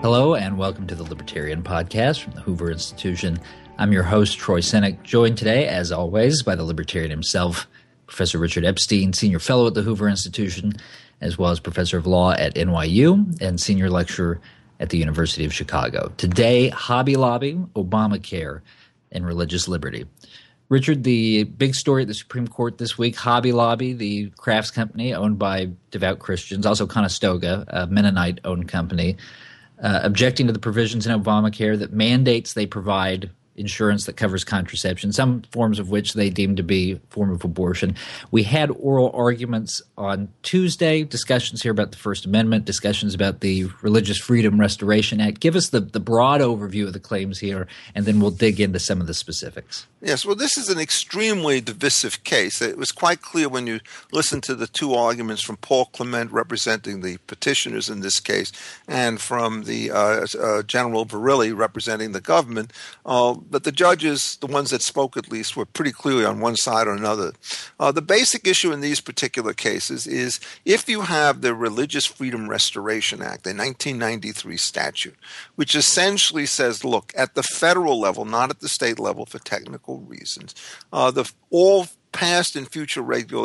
Hello and welcome to the Libertarian Podcast from the Hoover Institution. I'm your host, Troy Senik, joined today, as always, by the Libertarian himself, Professor Richard Epstein, Senior Fellow at the Hoover Institution, as well as Professor of Law at NYU and Senior Lecturer at the University of Chicago. Today, Hobby Lobby, Obamacare, and religious liberty. Richard, the big story at the Supreme Court this week, Hobby Lobby, the crafts company owned by devout Christians, also Conestoga, a Mennonite-owned company, objecting to the provisions in Obamacare that mandates they provide insurance that covers contraception, some forms of which they deem to be a form of abortion. We had oral arguments on Tuesday, discussions here about the First Amendment, discussions about the Religious Freedom Restoration Act. Give us the broad overview of the claims here, and then we'll dig into some of the specifics. Yes, well, this is an extremely divisive case. It was quite clear when you listened to the two arguments from Paul Clement, representing the petitioners in this case, and from the General Verrilli, representing the government, that the judges, the ones that spoke at least, were pretty clearly on one side or another. The basic issue in these particular cases is if you have the Religious Freedom Restoration Act, a 1993 statute, which essentially says, look, at the federal level, not at the state level for technical reasons, all past and future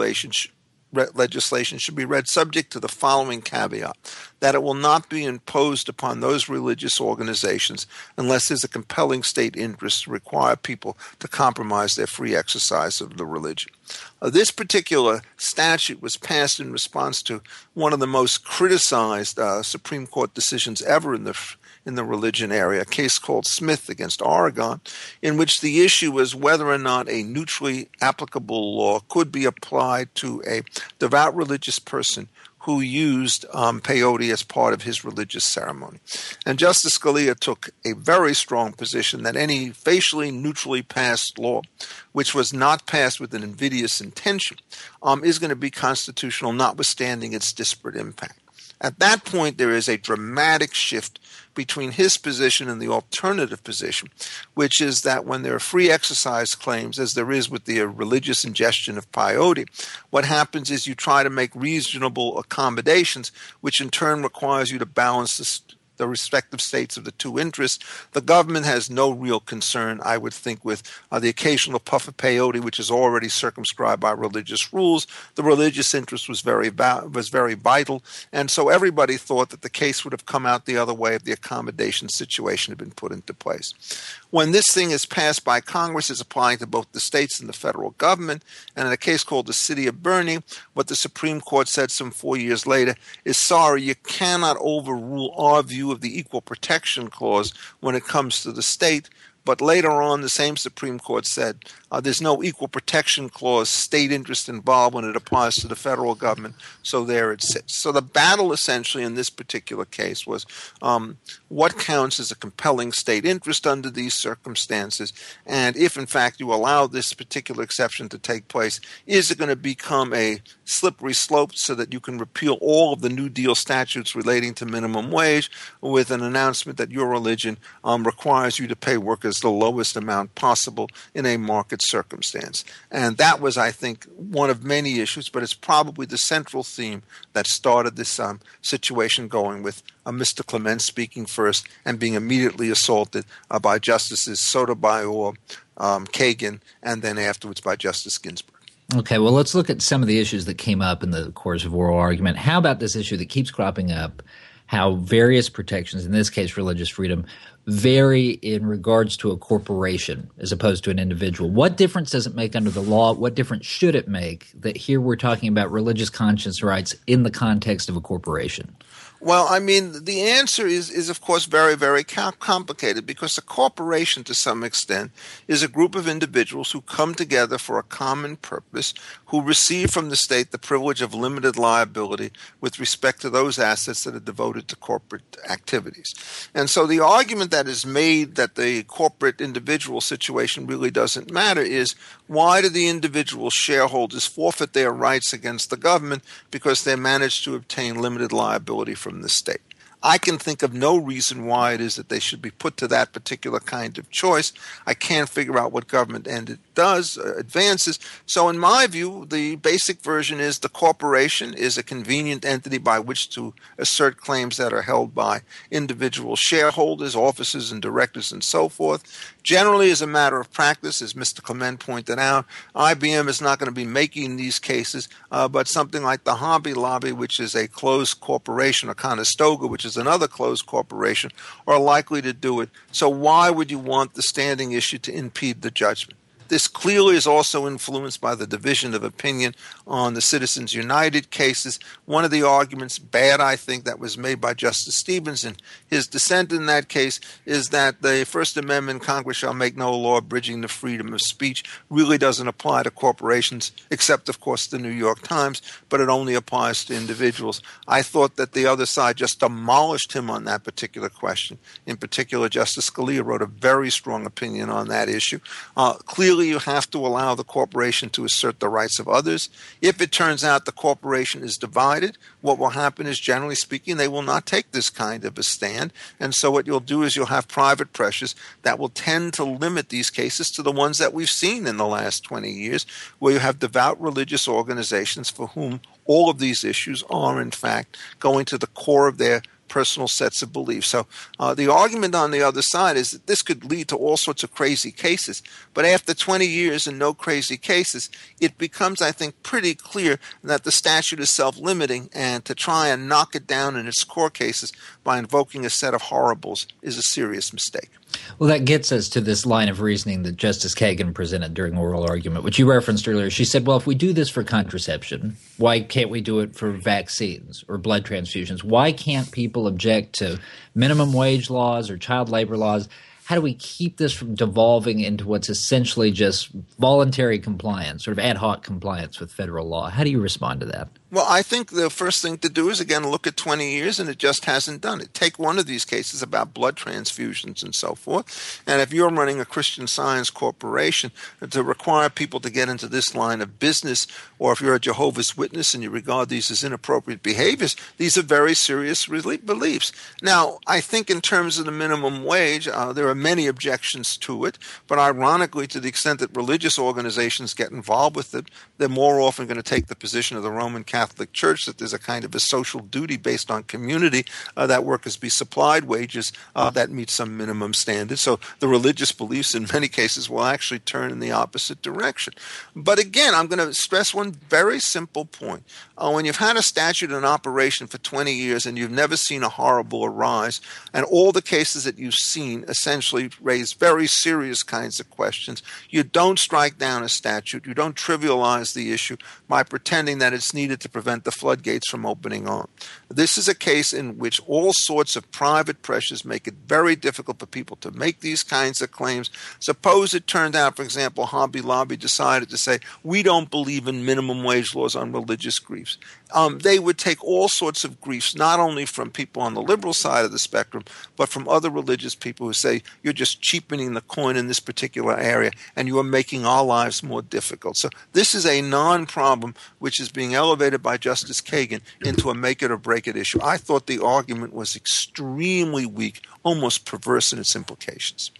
legislation should be read subject to the following caveat, that it will not be imposed upon those religious organizations unless there's a compelling state interest to require people to compromise their free exercise of the religion. This particular statute was passed in response to one of the most criticized Supreme Court decisions ever in the religion area, a case called Smith against Oregon, in which the issue was whether or not a neutrally applicable law could be applied to a devout religious person who used peyote as part of his religious ceremony. And Justice Scalia took a very strong position that any facially neutrally passed law, which was not passed with an invidious intention, is going to be constitutional, notwithstanding its disparate impact. At that point, there is a dramatic shift between his position and the alternative position, which is that when there are free exercise claims, as there is with the religious ingestion of peyote, what happens is you try to make reasonable accommodations, which in turn requires you to balance the respective states of the two interests. The government has no real concern, I would think, with the occasional puff of peyote, which is already circumscribed by religious rules. The religious interest was very vital, and so everybody thought that the case would have come out the other way if the accommodation situation had been put into place. When this thing is passed by Congress, it's applying to both the states and the federal government, and in a case called the City of Bernie, what the Supreme Court said some 4 years later is, sorry, you cannot overrule our view of the Equal Protection Clause when it comes to the state. But later on, the same Supreme Court said there's no Equal Protection Clause state interest involved when it applies to the federal government, so there it sits. So the battle essentially in this particular case was what counts as a compelling state interest under these circumstances, and if in fact you allow this particular exception to take place, is it going to become a slippery slope so that you can repeal all of the New Deal statutes relating to minimum wage with an announcement that your religion requires you to pay workers the lowest amount possible in a market circumstance. And that was, I think, one of many issues, but it's probably the central theme that started this situation going, with Mr. Clement speaking first and being immediately assaulted by Justices Sotomayor, Kagan, and then afterwards by Justice Ginsburg. Okay, well, let's look at some of the issues that came up in the course of oral argument. How about this issue that keeps cropping up, how various protections, in this case religious freedom, vary in regards to a corporation as opposed to an individual? What difference does it make under the law? What difference should it make that here we're talking about religious conscience rights in the context of a corporation? Well, I mean, the answer is of course, very, very complicated, because a corporation, to some extent, is a group of individuals who come together for a common purpose, who receive from the state the privilege of limited liability with respect to those assets that are devoted to corporate activities. And so the argument that is made that the corporate individual situation really doesn't matter is, why do the individual shareholders forfeit their rights against the government because they managed to obtain limited liability from the state? I can think of no reason why it is that they should be put to that particular kind of choice. I can't figure out what government end it does, advances. So in my view, the basic version is the corporation is a convenient entity by which to assert claims that are held by individual shareholders, officers, and directors, and so forth. Generally, as a matter of practice, as Mr. Clement pointed out, IBM is not going to be making these cases, but something like the Hobby Lobby, which is a closed corporation, or Conestoga, which is another closed corporation, are likely to do it. So why would you want the standing issue to impede the judgment? This clearly is also influenced by the division of opinion on the Citizens United cases. One of the arguments, bad I think, that was made by Justice Stevens in his dissent in that case is that the First Amendment, Congress shall make no law abridging the freedom of speech, really doesn't apply to corporations, except, of course, the New York Times, but it only applies to individuals. I thought that the other side just demolished him on that particular question. In particular, Justice Scalia wrote a very strong opinion on that issue. Clearly, you have to allow the corporation to assert the rights of others. If it turns out the corporation is divided, what will happen is, generally speaking, they will not take this kind of a stand. And so what you'll do is you'll have private pressures that will tend to limit these cases to the ones that we've seen in the last 20 years, where you have devout religious organizations for whom all of these issues are, in fact, going to the core of their personal sets of beliefs. So the argument on the other side is that this could lead to all sorts of crazy cases. But after 20 years and no crazy cases, it becomes, I think, pretty clear that the statute is self-limiting, and to try and knock it down in its core cases by invoking a set of horribles is a serious mistake. Well, that gets us to this line of reasoning that Justice Kagan presented during oral argument, which you referenced earlier. She said, well, if we do this for contraception, why can't we do it for vaccines or blood transfusions? Why can't people object to minimum wage laws or child labor laws? How do we keep this from devolving into what's essentially just voluntary compliance, sort of ad hoc compliance with federal law? How do you respond to that? Well, I think the first thing to do is, again, look at 20 years, and it just hasn't done it. Take one of these cases about blood transfusions and so forth, and if you're running a Christian Science corporation, to require people to get into this line of business, or if you're a Jehovah's Witness and you regard these as inappropriate behaviors, these are very serious beliefs. Now, I think in terms of the minimum wage, there are many objections to it, but ironically, to the extent that religious organizations get involved with it, they're more often going to take the position of the Roman Catholic Church that there's a kind of a social duty based on community that workers be supplied wages that meet some minimum standards. So the religious beliefs in many cases will actually turn in the opposite direction. But again, I'm going to stress one very simple point. When you've had a statute in operation for 20 years and you've never seen a horrible arise, and all the cases that you've seen essentially raise very serious kinds of questions, you don't strike down a statute, you don't trivialize the issue by pretending that it's needed to prevent the floodgates from opening on. This is a case in which all sorts of private pressures make it very difficult for people to make these kinds of claims. Suppose it turned out, for example, Hobby Lobby decided to say, we don't believe in minimum wage laws on religious griefs. They would take all sorts of griefs, not only from people on the liberal side of the spectrum, but from other religious people who say, you're just cheapening the coin in this particular area, and you are making our lives more difficult. So this is a non-problem which is being elevated by Justice Kagan into a make it or break it issue. I thought the argument was extremely weak, almost perverse in its implications.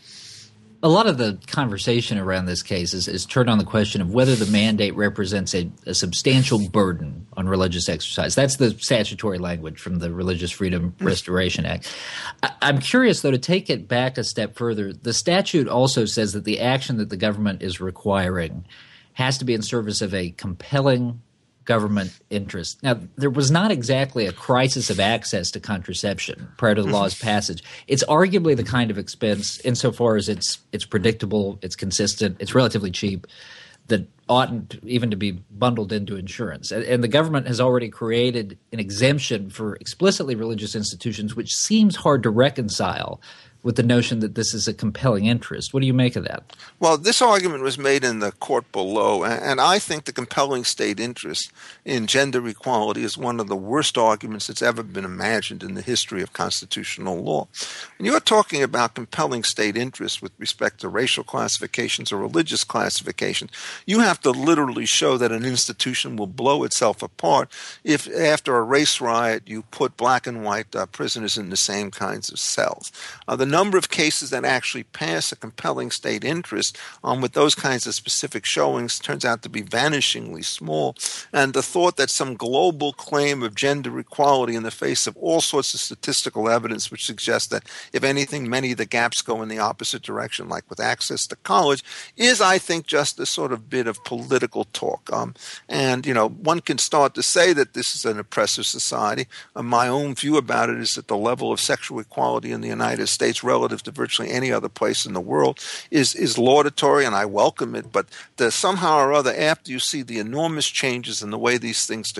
A lot of the conversation around this case is turned on the question of whether the mandate represents a substantial burden on religious exercise. That's the statutory language from the Religious Freedom Restoration Act. I'm curious, though, to take it back a step further. The statute also says that the action that the government is requiring has to be in service of a compelling government interest. Now, there was not exactly a crisis of access to contraception prior to the law's passage. It's arguably the kind of expense, insofar as it's predictable, it's consistent, it's relatively cheap, that oughtn't even to be bundled into insurance. And the government has already created an exemption for explicitly religious institutions, which seems hard to reconcile with the notion that this is a compelling interest. What do you make of that? Well, this argument was made in the court below, and I think the compelling state interest in gender equality is one of the worst arguments that's ever been imagined in the history of constitutional law. And you're talking about compelling state interest with respect to racial classifications or religious classifications. You have to literally show that an institution will blow itself apart if after a race riot you put black and white prisoners in the same kinds of cells. The number of cases that actually pass a compelling state interest with those kinds of specific showings turns out to be vanishingly small. And the thought that some global claim of gender equality in the face of all sorts of statistical evidence which suggests that, if anything, many of the gaps go in the opposite direction, like with access to college, is, I think, just a sort of bit of political talk. And, one can start to say that this is an oppressive society. My own view about it is that the level of sexual equality in the United States relative to virtually any other place in the world is laudatory, and I welcome it. But somehow or other, after you see the enormous changes in the way these things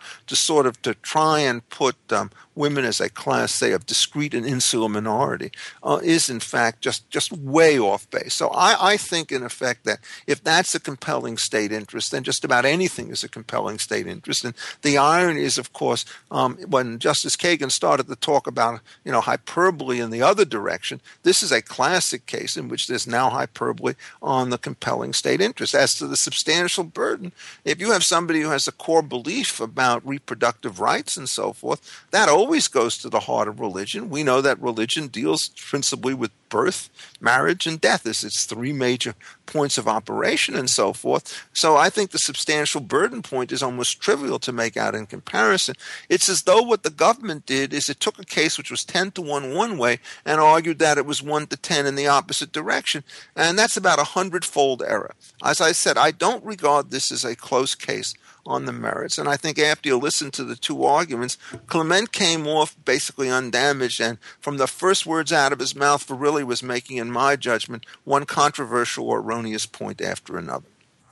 to try and put women as a class, say, of discrete and insular minority, is in fact just way off base. So I think, in effect, that if that's a compelling state interest, then just about anything is a compelling state interest. And the irony is, of course, when Justice Kagan started to talk about hyperbole in the other direction, this is a classic case in which there's now hyperbole on the compelling state interest. As to the substantial burden, if you have somebody who has a core belief about reproductive rights and so forth, that always goes to the heart of religion. We know that religion deals principally with birth, marriage, and death as its three major points of operation and so forth. So I think the substantial burden point is almost trivial to make out in comparison. It's as though what the government did is it took a case which was 10 to 1 one way and argued that it was 1 to 10 in the opposite direction. And that's about 100-fold error. As I said, I don't regard this as a close case on the merits. And I think after you listen to the two arguments, Clement came off basically undamaged, and from the first words out of his mouth, Verrilli was making, in my judgment, one controversial or erroneous point after another.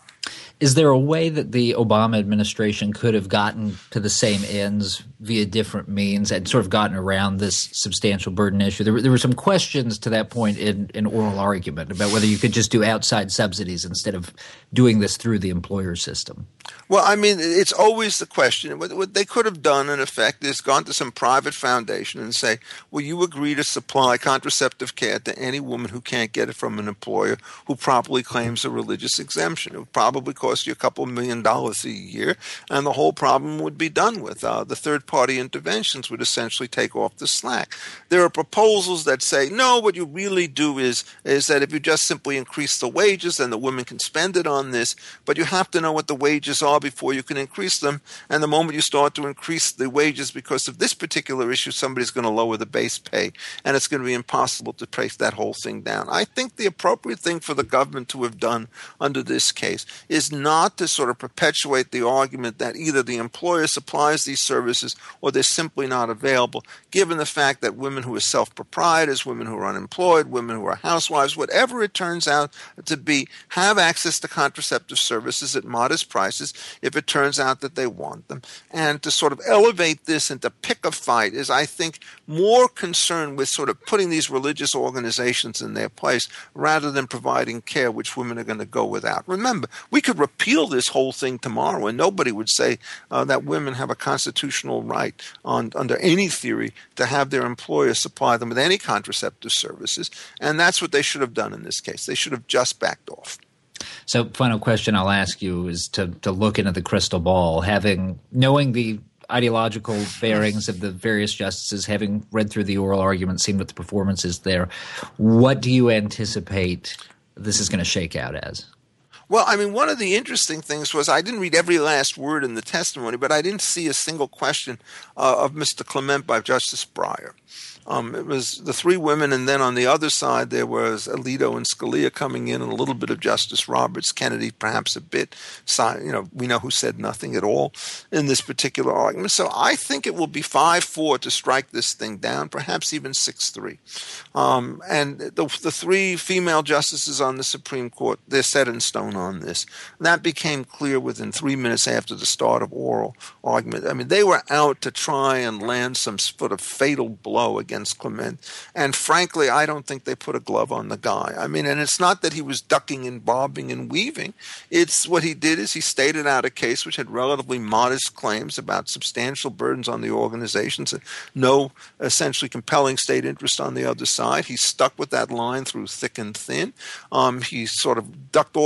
Is there a way that the Obama administration could have gotten to the same ends via different means and sort of gotten around this substantial burden issue? There were some questions to that point in oral argument about whether you could just do outside subsidies instead of doing this through the employer system. Well, I mean, it's always the question. What they could have done, in effect, is gone to some private foundation and say, will you agree to supply contraceptive care to any woman who can't get it from an employer who properly claims a religious exemption? It would probably cost you a couple $1 million a year, and the whole problem would be done with. The third-party interventions would essentially take off the slack. There are proposals that say, no, what you really do is that if you just simply increase the wages, then the women can spend it on this, but you have to know what the wages are before you can increase them, and the moment you start to increase the wages because of this particular issue, somebody's going to lower the base pay, and it's going to be impossible to trace that whole thing down. I think the appropriate thing for the government to have done under this case is not to sort of perpetuate the argument that either the employer supplies these services or they're simply not available, given the fact that women who are self-proprietors, women who are unemployed, women who are housewives, whatever it turns out to be, have access to contraceptive services at modest prices if it turns out that they want them. And to sort of elevate this and to pick a fight is, I think, more concerned with sort of putting these religious organizations in their place rather than providing care which women are going to go without. Remember, we could repeal this whole thing tomorrow and nobody would say that women have a constitutional right under any theory to have their employer supply them with any contraceptive services. And that's what they should have done in this case. They should have just backed off. So final question I'll ask you is to look into the crystal ball, knowing the ideological bearings of the various justices, having read through the oral argument, seen what the performance is there, what do you anticipate this is going to shake out as? Well, I mean, one of the interesting things was I didn't read every last word in the testimony, but I didn't see a single question of Mr. Clement by Justice Breyer. It was the three women, and then on the other side there was Alito and Scalia coming in, and a little bit of Justice Roberts, Kennedy perhaps a bit. We know who said nothing at all in this particular argument. So I think it will be 5-4 to strike this thing down, perhaps even 6-3. And the three female justices on the Supreme Court, they're set in stone on this. And that became clear within 3 minutes after the start of oral argument. I mean, they were out to try and land some sort of fatal blow against Clement. And frankly, I don't think they put a glove on the guy. I mean, and it's not that he was ducking and bobbing and weaving. It's what he did is he stated out a case which had relatively modest claims about substantial burdens on the organizations and no essentially compelling state interest on the other side. He stuck with that line through thick and thin. He sort of ducked all the questions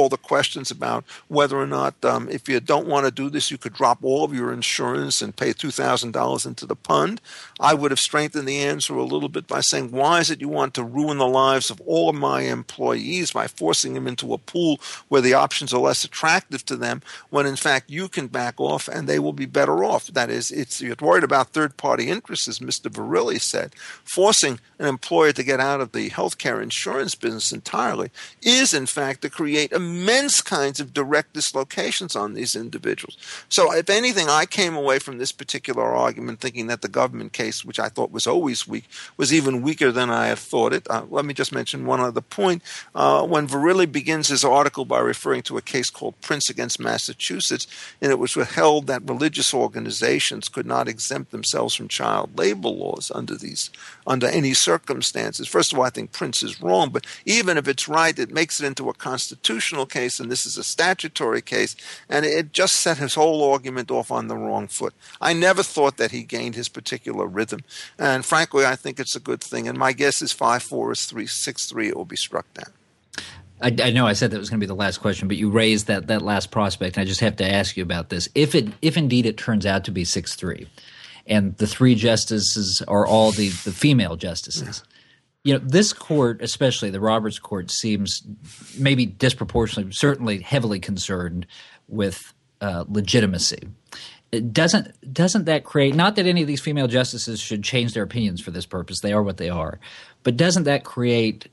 questions about whether or not if you don't want to do this, you could drop all of your insurance and pay $2,000 into the fund. I would have strengthened the answer a little bit by saying, why is it you want to ruin the lives of all of my employees by forcing them into a pool where the options are less attractive to them, when in fact you can back off and they will be better off? That is, you're worried about third-party interests, as Mr. Verrilli said. Forcing an employer to get out of the healthcare insurance business entirely is in fact to create immense kinds of direct dislocations on these individuals. So if anything, I came away from this particular argument thinking that the government case, which I thought was always weak, was even weaker than I had thought it. Let me just mention one other point. When Verrilli begins his article by referring to a case called Prince against Massachusetts, and it was held that religious organizations could not exempt themselves from child labor laws under any circumstances. First of all, I think Prince is wrong, but even if it's right, it makes it into a constitutional case, and this is a statutory case, and it just set his whole argument off on the wrong foot. I never thought that he gained his particular rhythm, and frankly, I think it's a good thing, and my guess is 5-4 is 6-3, it will be struck down. I know I said that was going to be the last question, but you raised that last prospect, and I just have to ask you about this. If indeed it turns out to be 6-3, and the three justices are all the female justices, this court, especially the Roberts Court, seems maybe disproportionately, certainly heavily concerned with legitimacy. Doesn't that create – not that any of these female justices should change their opinions for this purpose. They are what they are. But doesn't that create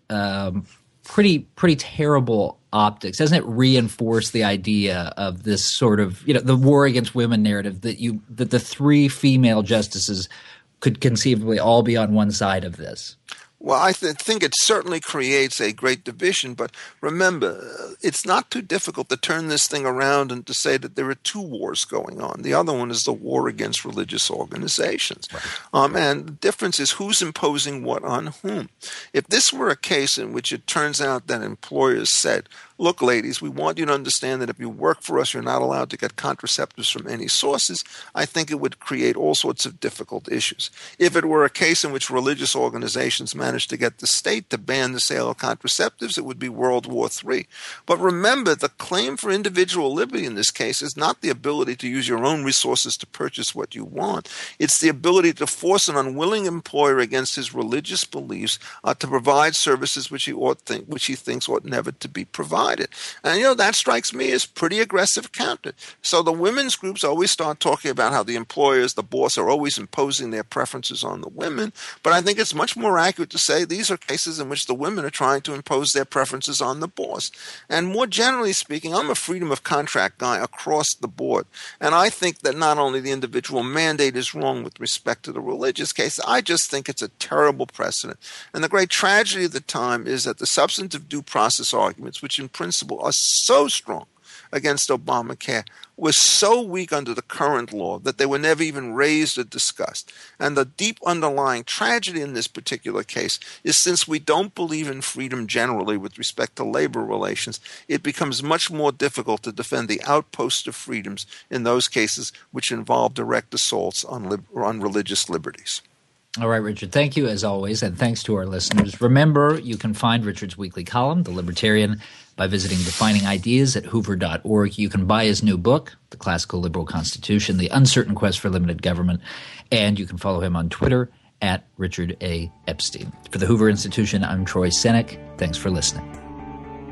pretty terrible optics? Doesn't it reinforce the idea of this sort of the war against women narrative that the three female justices could conceivably all be on one side of this? Well, I think it certainly creates a great division, but remember, it's not too difficult to turn this thing around and to say that there are two wars going on. The other one is the war against religious organizations. Right. And the difference is who's imposing what on whom. If this were a case in which it turns out that employers said, look, ladies, we want you to understand that if you work for us, you're not allowed to get contraceptives from any sources, I think it would create all sorts of difficult issues. If it were a case in which religious organizations managed to get the state to ban the sale of contraceptives, it would be World War III. But remember, the claim for individual liberty in this case is not the ability to use your own resources to purchase what you want. It's the ability to force an unwilling employer against his religious beliefs to provide services which he thinks ought never to be provided. And, that strikes me as pretty aggressive counter. So the women's groups always start talking about how the employers, the boss, are always imposing their preferences on the women. But I think it's much more accurate to say these are cases in which the women are trying to impose their preferences on the boss. And more generally speaking, I'm a freedom of contract guy across the board. And I think that not only the individual mandate is wrong with respect to the religious case, I just think it's a terrible precedent. And the great tragedy of the time is that the substantive due process arguments, which in principle are so strong against Obamacare, was so weak under the current law that they were never even raised or discussed. And the deep underlying tragedy in this particular case is since we don't believe in freedom generally with respect to labor relations, it becomes much more difficult to defend the outpost of freedoms in those cases which involve direct assaults on religious liberties. All right, Richard, thank you as always, and thanks to our listeners. Remember, you can find Richard's weekly column, The Libertarian, by visiting Defining Ideas at hoover.org. You can buy his new book, The Classical Liberal Constitution, The Uncertain Quest for Limited Government, and you can follow him on Twitter at Richard A. Epstein. For the Hoover Institution, I'm Troy Senik. Thanks for listening.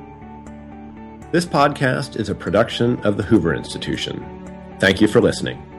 This podcast is a production of the Hoover Institution. Thank you for listening.